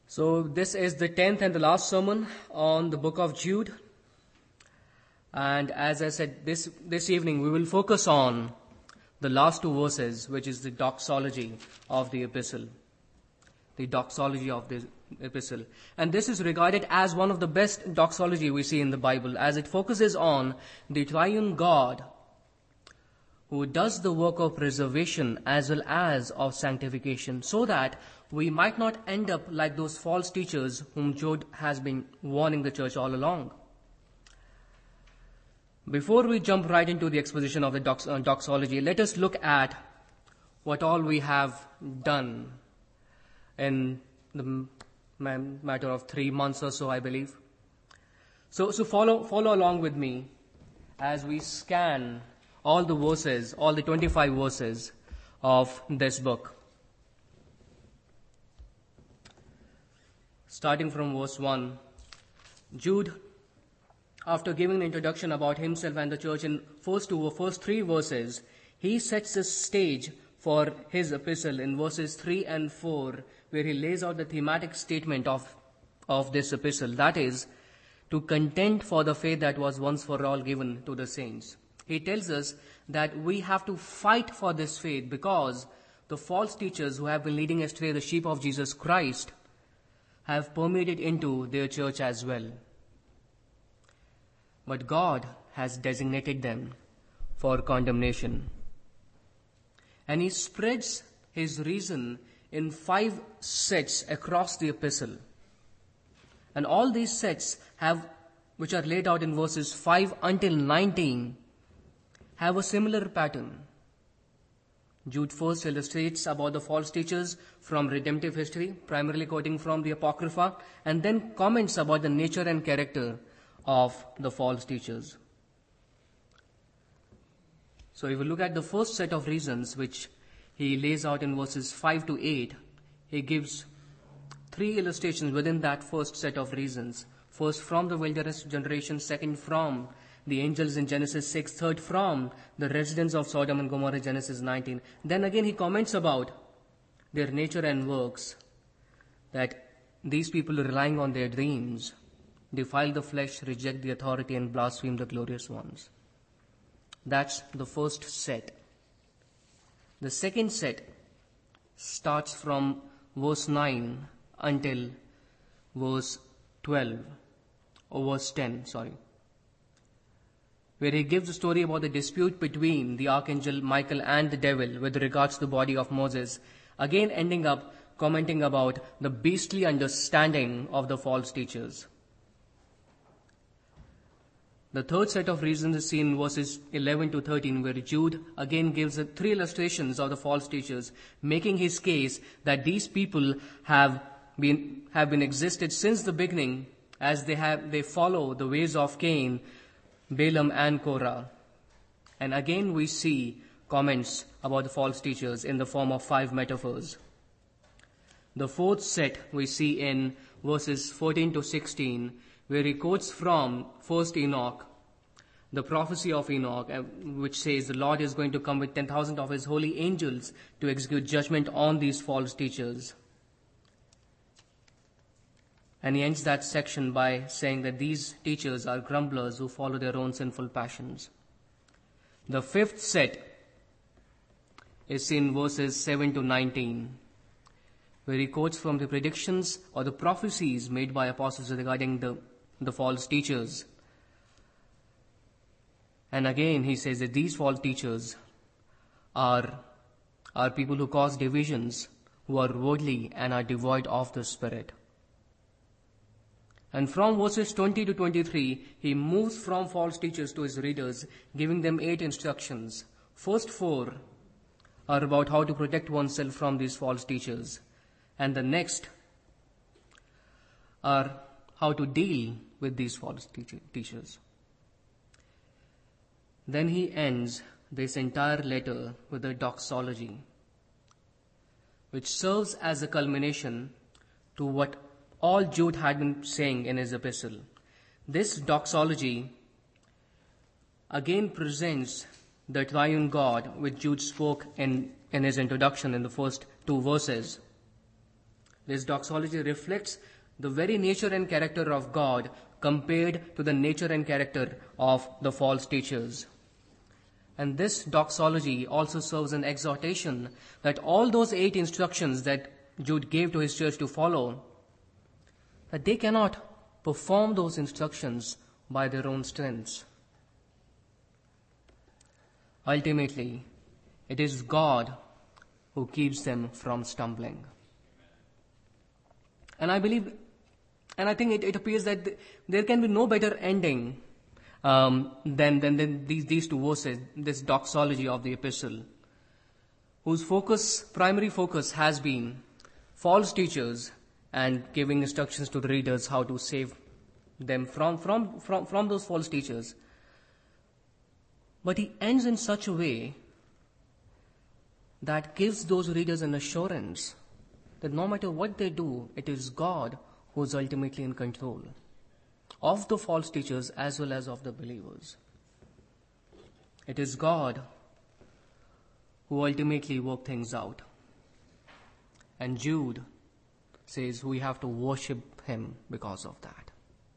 So this is the 10th and the last sermon on the book of Jude. And as I said, this evening we will focus on the last two verses, which is the doxology of the epistle. The doxology of the epistle. And this is regarded as one of the best doxology we see in the Bible, as it focuses on the triune God who does the work of preservation as well as of sanctification, so that we might not end up like those false teachers whom Jude has been warning the church all along. Before we jump right into the exposition of the doxology, let us look at what all we have done in the matter of 3 months or so, I believe. So follow along with me as we scan all the verses, all the 25 verses of this book. Starting from verse 1, Jude, after giving an introduction about himself and the church in first 3 verses, he sets the stage for his epistle in verses 3 and 4, where he lays out the thematic statement of this epistle, that is, to contend for the faith that was once for all given to the saints. He tells us that we have to fight for this faith because the false teachers who have been leading astray the sheep of Jesus Christ have permeated into their church as well. But God has designated them for condemnation. And he spreads his reason in 5 sets across the epistle. And all these sets which are laid out in verses 5 until 19, have a similar pattern. Jude first illustrates about the false teachers from redemptive history, primarily quoting from the Apocrypha, and then comments about the nature and character of the false teachers. So if we look at the first set of reasons which he lays out in verses 5 to 8, he gives 3 illustrations within that first set of reasons. First, from the wilderness generation. Second, from the angels in Genesis 6. Third, from the residents of Sodom and Gomorrah, Genesis 19. Then again he comments about their nature and works, that these people relying on their dreams defile the flesh, reject the authority, and blaspheme the glorious ones. That's the first set. The second set starts from verse 9 until verse 12, or verse 10, where he gives a story about the dispute between the archangel Michael and the devil with regards to the body of Moses, again ending up commenting about the beastly understanding of the false teachers. The third set of reasons is seen in verses 11 to 13, where Jude again gives 3 illustrations of the false teachers, making his case that these people have been existed since the beginning, as they follow the ways of Cain, Balaam, and Korah. And again we see comments about the false teachers in the form of 5 metaphors. The fourth set we see in verses 14 to 16, where he quotes from 1st Enoch, the prophecy of Enoch, which says the Lord is going to come with 10,000 of his holy angels to execute judgment on these false teachers. And he ends that section by saying that these teachers are grumblers who follow their own sinful passions. The fifth set is seen in verses 7 to 19, where he quotes from the predictions or the prophecies made by apostles regarding the false teachers. And again he says that these false teachers are people who cause divisions, who are worldly and are devoid of the Spirit. And from verses 20 to 23, he moves from false teachers to his readers, giving them 8 instructions. First 4 are about how to protect oneself from these false teachers. And the next are how to deal with these false teachers. Then he ends this entire letter with a doxology, which serves as a culmination to what all Jude had been saying in his epistle. This doxology again presents the triune God which Jude spoke in his introduction in the first 2 verses. This doxology reflects the very nature and character of God compared to the nature and character of the false teachers. And this doxology also serves an exhortation that all those 8 instructions that Jude gave to his church to follow, that they cannot perform those instructions by their own strengths. Ultimately, it is God who keeps them from stumbling. And I believe, and I think it appears that there can be no better ending than these 2 verses, this doxology of the epistle, whose primary focus has been false teachers and giving instructions to the readers how to save them from those false teachers. But he ends in such a way that gives those readers an assurance that no matter what they do, it is God who is ultimately in control of the false teachers as well as of the believers. It is God who ultimately works things out. And Jude says we have to worship him because of that.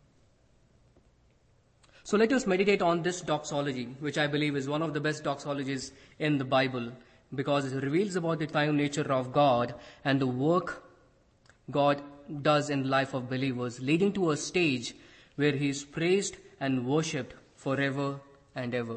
So let us meditate on this doxology, which I believe is one of the best doxologies in the Bible, because it reveals about the triune nature of God and the work God does in the life of believers, leading to a stage where he is praised and worshipped forever and ever.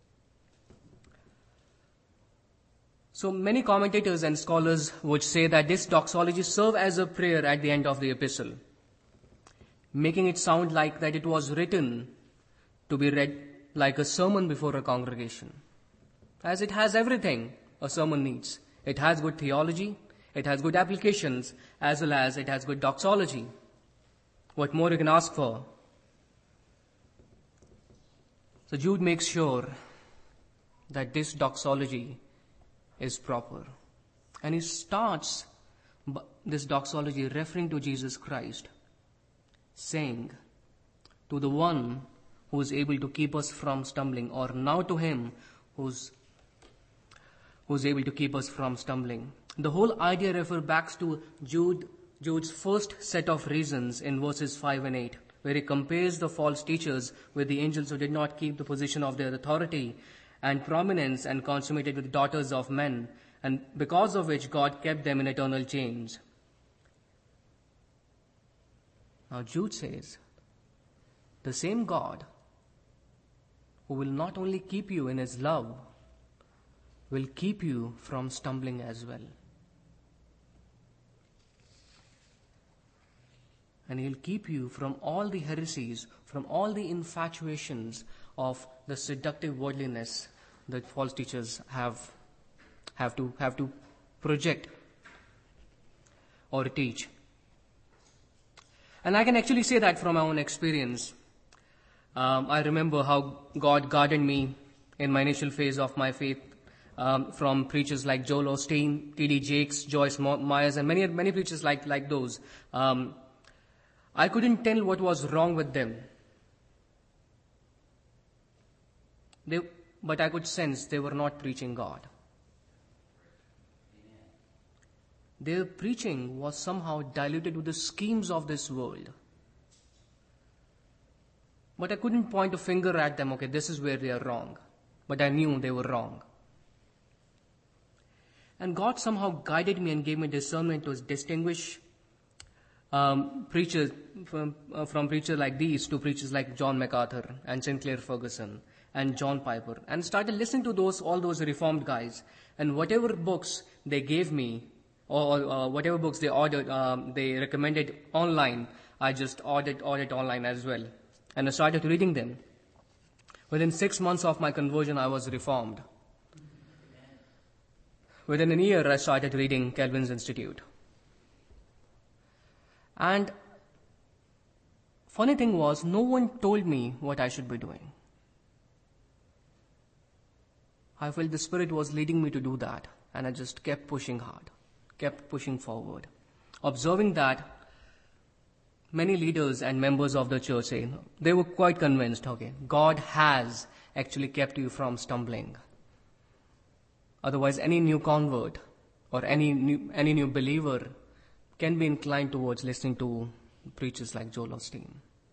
So many commentators and scholars would say that this doxology serves as a prayer at the end of the epistle, making it sound like that it was written to be read like a sermon before a congregation, as it has everything a sermon needs. It has good theology, it has good applications, as well as it has good doxology. What more you can ask for? So Jude makes sure that this doxology is proper. And he starts this doxology referring to Jesus Christ, saying, to the one who is able to keep us from stumbling, or now to him who's able to keep us from stumbling. The whole idea refers back to Jude's first set of reasons in verses 5 and 8, where he compares the false teachers with the angels who did not keep the position of their authority and prominence and consummated with daughters of men, and because of which God kept them in eternal chains. Now Jude says, the same God who will not only keep you in his love, will keep you from stumbling as well. And he'll keep you from all the heresies, from all the infatuations of the seductive worldliness that false teachers have to project or teach. And I can actually say that from my own experience. I remember how God guarded me in my initial phase of my faith from preachers like Joel Osteen, T.D. Jakes, Joyce Myers, and many preachers like those. I couldn't tell what was wrong with them. But I could sense they were not preaching God. Their preaching was somehow diluted with the schemes of this world. But I couldn't point a finger at them, okay, this is where they are wrong. But I knew they were wrong. And God somehow guided me and gave me discernment to distinguish preachers from preachers like these to preachers like John MacArthur and Sinclair Ferguson and John Piper, and started listening to all those reformed guys. And whatever books they gave me, or whatever books they ordered, they recommended online, I just ordered online as well. And I started reading them. Within 6 months of my conversion, I was reformed. Within a year, I started reading Calvin's Institute. And funny thing was, no one told me what I should be doing. I felt the Spirit was leading me to do that, and I just kept pushing hard, kept pushing forward. Observing that, many leaders and members of the church say, they were quite convinced, okay, God has actually kept you from stumbling. Otherwise, any new convert or any new believer can be inclined towards listening to preachers like Joel Osteen.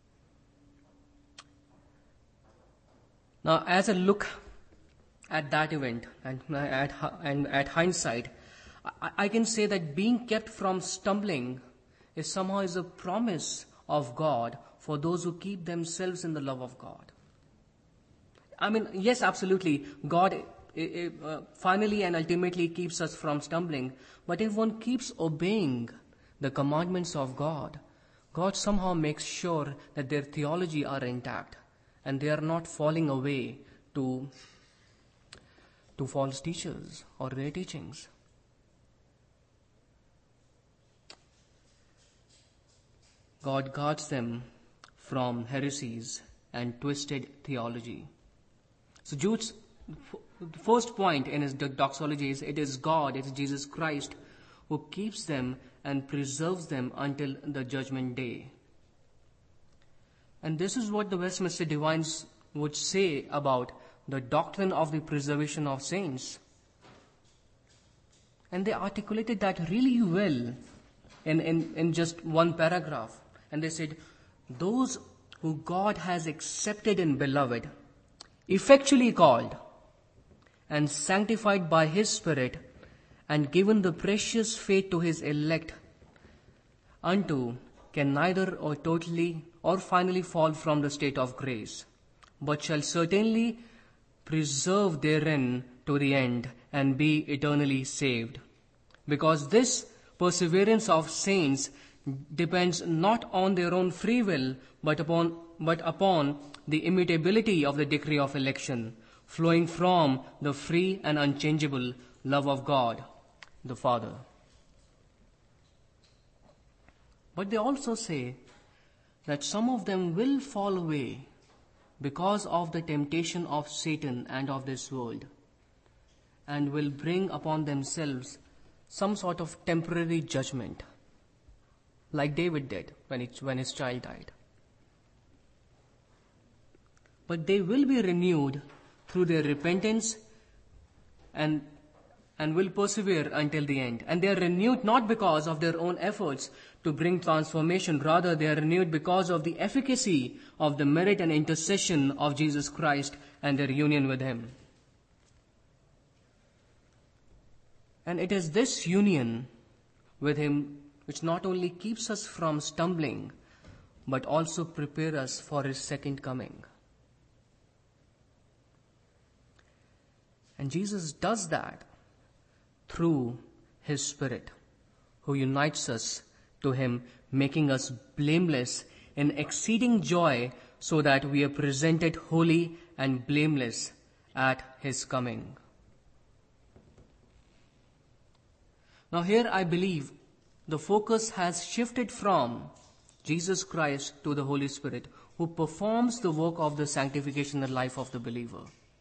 Now, as I look at that event and at hindsight, I can say that being kept from stumbling is somehow a promise of God for those who keep themselves in the love of God. I mean, yes, absolutely, God finally and ultimately keeps us from stumbling, but if one keeps obeying the commandments of God, God somehow makes sure that their theology are intact and they are not falling away to false teachers or their teachings. God guards them from heresies and twisted theology. So Jude's first point in his doxology is, it is God, it is Jesus Christ, who keeps them and preserves them until the judgment day. And this is what the Westminster Divines would say about the doctrine of the preservation of saints. And they articulated that really well in just one paragraph. And they said, those who God has accepted and beloved, effectually called and sanctified by His Spirit, and given the precious faith to His elect, unto can neither or totally or finally fall from the state of grace, but shall certainly preserve therein to the end and be eternally saved. Because this perseverance of saints depends not on their own free will, but upon the immutability of the decree of election, flowing from the free and unchangeable love of God, the Father. But they also say that some of them will fall away because of the temptation of Satan and of this world, and will bring upon themselves some sort of temporary judgment, like David did when his child died. But they will be renewed through their repentance and will persevere until the end. And they are renewed not because of their own efforts to bring transformation. Rather, they are renewed because of the efficacy of the merit and intercession of Jesus Christ and their union with Him. And it is this union with Him which not only keeps us from stumbling, but also prepares us for His second coming. And Jesus does that through His Spirit, who unites us to Him, making us blameless in exceeding joy, so that we are presented holy and blameless at His coming. Now here I believe the focus has shifted from Jesus Christ to the Holy Spirit, who performs the work of the sanctification in the life of the believer.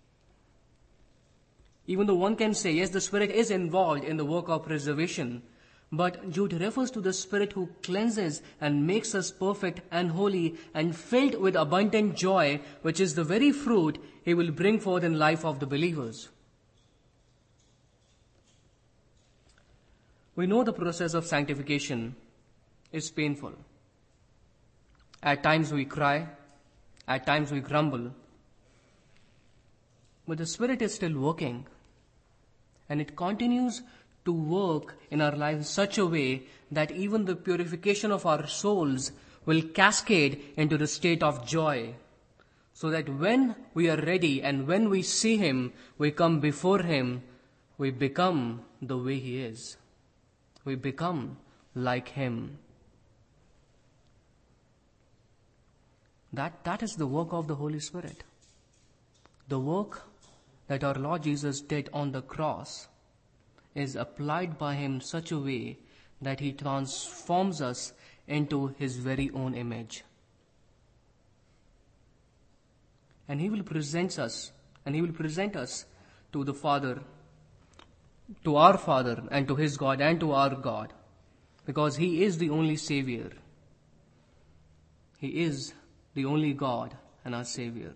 Even though one can say, yes, the Spirit is involved in the work of preservation, but Jude refers to the Spirit who cleanses and makes us perfect and holy and filled with abundant joy, which is the very fruit He will bring forth in life of the believers. We know the process of sanctification is painful. At times we cry, at times we grumble, but the Spirit is still working, and it continues to work in our lives in such a way that even the purification of our souls will cascade into the state of joy, so that when we are ready and when we see Him, we come before Him, we become the way He is. We become like Him. That is the work of the Holy Spirit. The work that our Lord Jesus did on the cross is applied by Him such a way that He transforms us into His very own image. And He will present us to the Father, to our Father, and to His God, and to our God, because He is the only Savior. He is the only God and our Savior.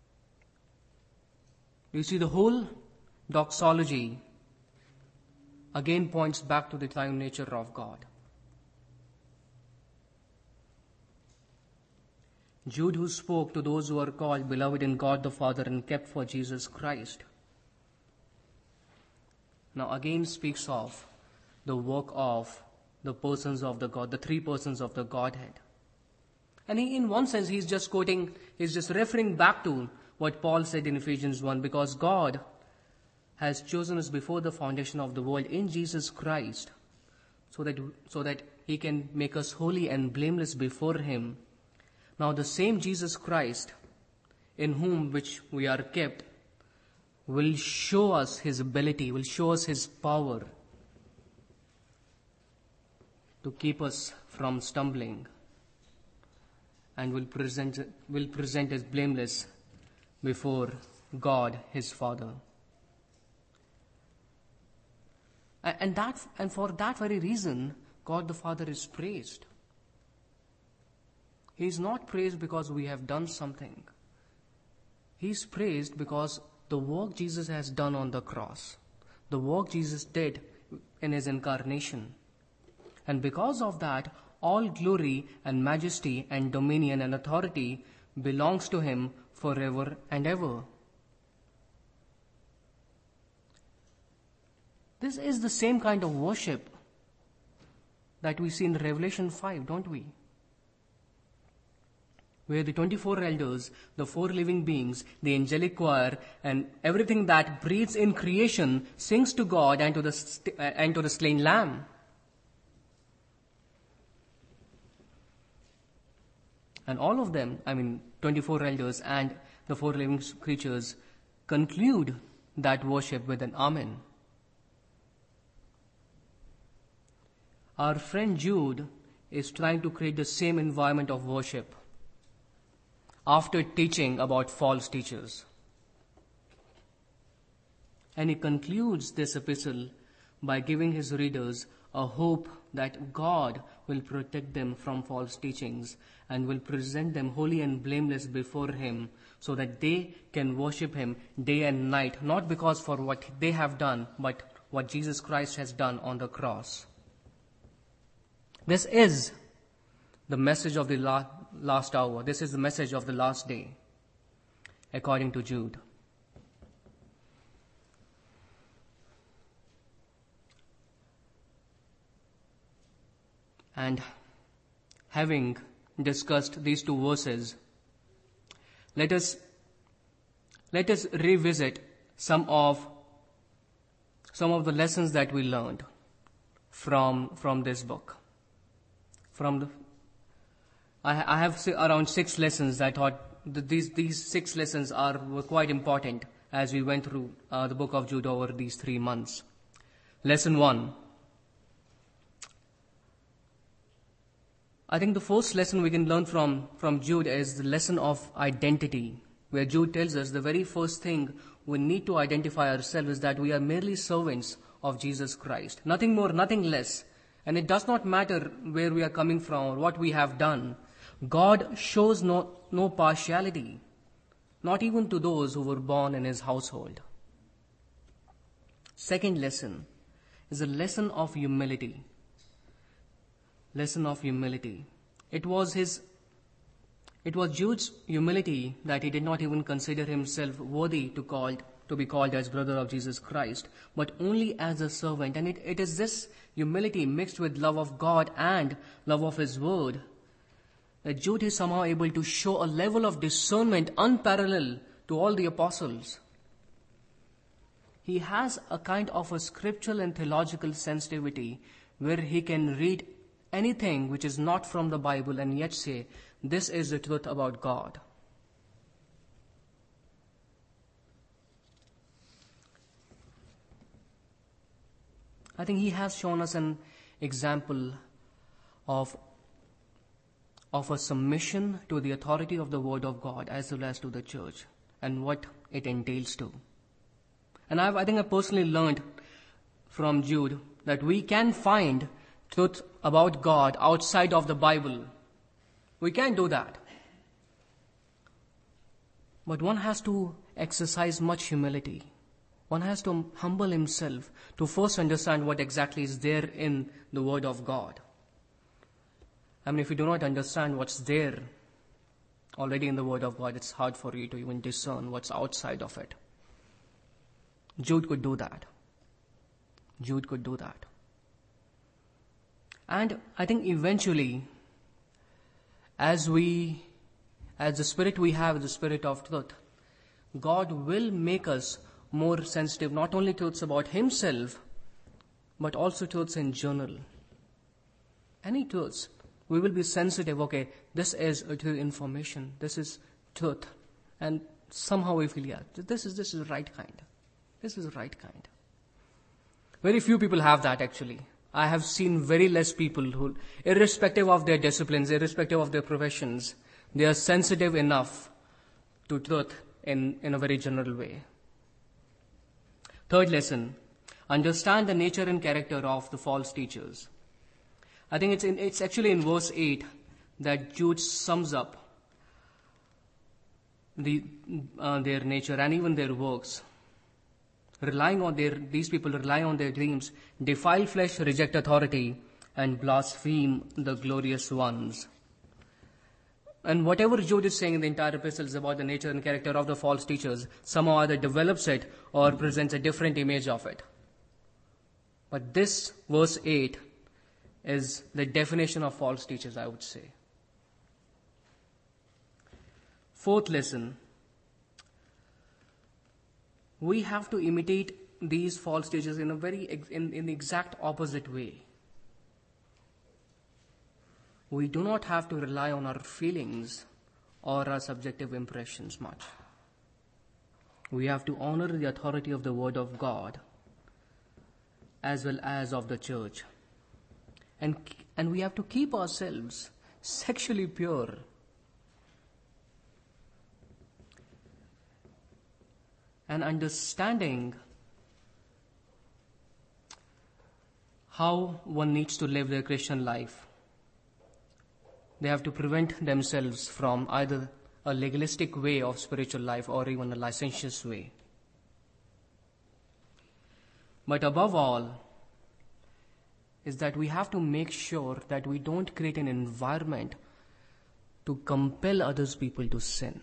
You see, the whole doxology again points back to the triune nature of God. Jude, who spoke to those who are called beloved in God the Father and kept for Jesus Christ, now again speaks of the work of the persons of the God, the three persons of the Godhead. And he, in one sense, he's just referring back to what Paul said in Ephesians 1, because God has chosen us before the foundation of the world in Jesus Christ, so that he can make us holy and blameless before him. Now the same Jesus Christ, in whom which we are kept, will show us his ability, will show us his power to keep us from stumbling, and will present us blameless before God his Father. And for that very reason, God the Father is praised. He is not praised because we have done something. He is praised because the work Jesus has done on the cross, the work Jesus did in his incarnation. And because of that, all glory and majesty and dominion and authority belongs to him forever and ever. This is the same kind of worship that we see in Revelation 5, don't we? Where the 24 elders, the 4 living beings, the angelic choir, and everything that breathes in creation sings to God and to the slain Lamb. And all of them, 24 elders and the 4 living creatures, conclude that worship with an Amen. Our friend Jude is trying to create the same environment of worship after teaching about false teachers. And he concludes this epistle by giving his readers a hope that God will protect them from false teachings and will present them holy and blameless before him, so that they can worship him day and night, not because for what they have done, but what Jesus Christ has done on the cross. This is the message of the last hour. This is the message of the last day, according to Jude. And having discussed these 2 verses, let us revisit some of the lessons that we learned from this book. I have around 6 lessons. I thought that these 6 lessons were quite important as we went through the book of Jude over these 3 months. Lesson 1. I think the first lesson we can learn from Jude is the lesson of identity, where Jude tells us the very first thing we need to identify ourselves is that we are merely servants of Jesus Christ. Nothing more, nothing less. And it does not matter where we are coming from or what we have done. God shows no partiality, not even to those who were born in his household. Second lesson is a lesson of humility. Lesson of humility. It was Jude's humility that he did not even consider himself worthy to be called as brother of Jesus Christ, but only as a servant. And it is this humility mixed with love of God and love of his word that Jude is somehow able to show a level of discernment unparalleled to all the apostles. He has a kind of a scriptural and theological sensitivity where he can read anything which is not from the Bible and yet say, this is the truth about God. I think he has shown us an example of a submission to the authority of the Word of God as well as to the church and what it entails to. And I think I personally learned from Jude that we can find truth about God outside of the Bible. We can do that. But one has to exercise much humility. One has to humble himself to first understand what exactly is there in the Word of God. I mean, if you do not understand what's there already in the Word of God, it's hard for you to even discern what's outside of it. Jude could do that. Jude could do that. And I think eventually, as the Spirit we have, the Spirit of truth, God will make us more sensitive, not only truths about Himself, but also truths in general. Any truths, we will be sensitive, okay, this is true information, this is truth. And somehow we feel, yeah, this is the right kind. This is the right kind. Very few people have that actually. I have seen very less people who, irrespective of their disciplines, irrespective of their professions, they are sensitive enough to truth in a very general way. Third lesson, understand the nature and character of the false teachers. I think it's actually in verse 8 that Jude sums up their nature and even their works. These people rely on their dreams, defile flesh, reject authority, and blaspheme the glorious ones. And whatever Jude is saying in the entire epistles about the nature and character of the false teachers, somehow either develops it or presents a different image of it. But this verse 8 is the definition of false teachers, I would say. Fourth lesson, we have to imitate these false teachers in the exact opposite way. We do not have to rely on our feelings or our subjective impressions much. We have to honor the authority of the Word of God as well as of the church. And we have to keep ourselves sexually pure. And understanding how one needs to live their Christian life. They have to prevent themselves from either a legalistic way of spiritual life or even a licentious way. But above all, is that we have to make sure that we don't create an environment to compel others people to sin.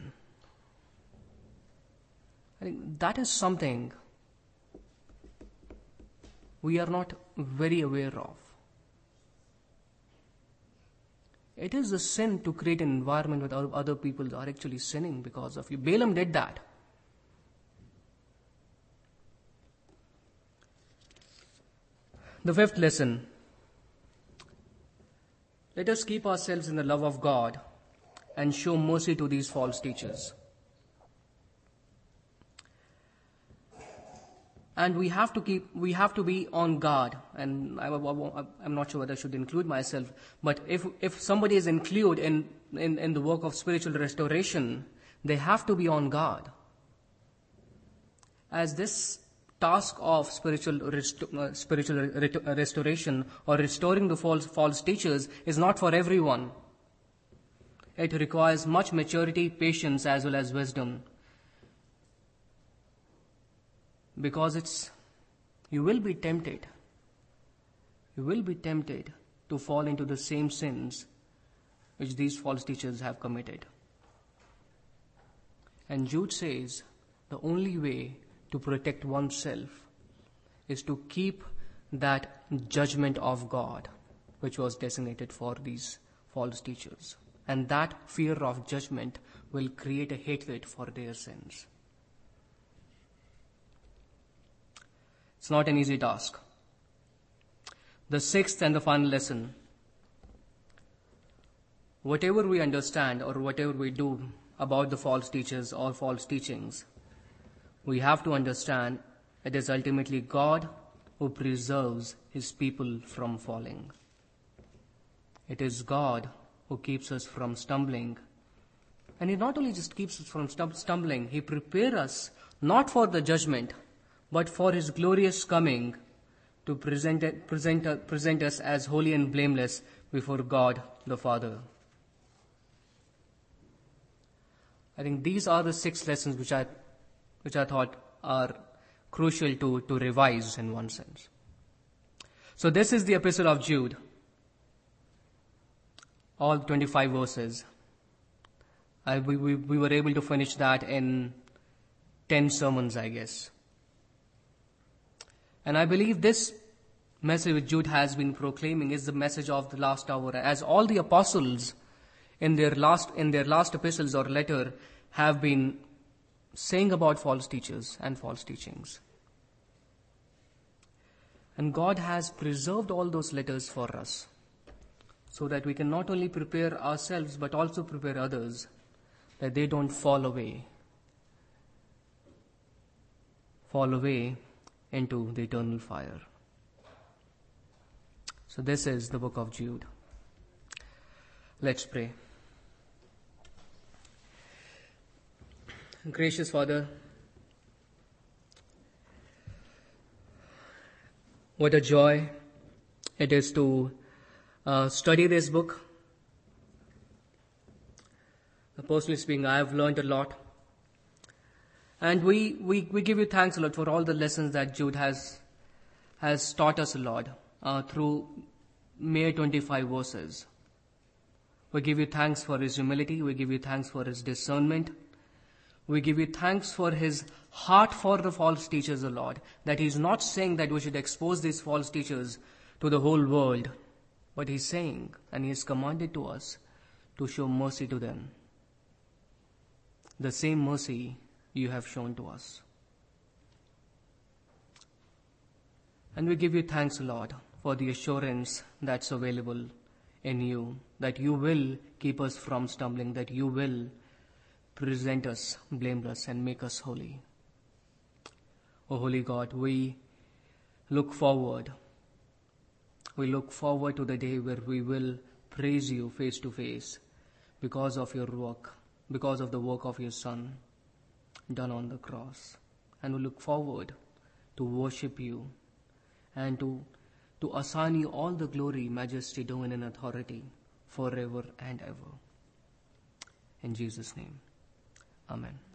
I think that is something we are not very aware of. It is a sin to create an environment where other people are actually sinning because of you. Balaam did that. The fifth lesson. Let us keep ourselves in the love of God and show mercy to these false teachers. And we have to be on guard. And I'm not sure whether I should include myself, but if somebody is included in the work of spiritual restoration, they have to be on guard. As this task of spiritual restoration or restoring the false teachers is not for everyone. It requires much maturity, patience, as well as wisdom. Because you will be tempted. You will be tempted to fall into the same sins which these false teachers have committed. And Jude says the only way to protect oneself is to keep that judgment of God which was designated for these false teachers. And that fear of judgment will create a hatred for their sins. It's not an easy task. The sixth and the final lesson. Whatever we understand or whatever we do about the false teachers or false teachings, we have to understand it is ultimately God who preserves His people from falling. It is God who keeps us from stumbling. And He not only just keeps us from stumbling, He prepares us not for the judgment, but for His glorious coming to present us as holy and blameless before God the Father. I think these are the 6 lessons which I thought are crucial to revise in one sense. So this is the epistle of Jude. All 25 verses. We were able to finish that in 10 sermons, I guess. And I believe this message which Jude has been proclaiming is the message of the last hour, as all the apostles in their last epistles or letter have been saying about false teachers and false teachings. And God has preserved all those letters for us, so that we can not only prepare ourselves but also prepare others, that they don't fall away into the eternal fire. So this is the book of Jude. Let's pray. Gracious Father, what a joy it is to study this book. Personally speaking, I have learned a lot. And we give you thanks a lot for all the lessons that Jude has taught us a lot through mere 25 verses. We give you thanks for his humility. We give you thanks for his discernment. We give you thanks for his heart for the false teachers, O Lord, that he's not saying that we should expose these false teachers to the whole world, but he's saying, and he has commanded to us, to show mercy to them. The same mercy you have shown to us. And we give you thanks, Lord, for the assurance that's available in you, that you will keep us from stumbling, that you will present us blameless and make us holy. O Holy God, we look forward to the day where we will praise you face to face because of your work, because of the work of your Son done on the cross. And we look forward to worship you and to assign you all the glory, majesty, dominion, and authority forever and ever. In Jesus' name, amen.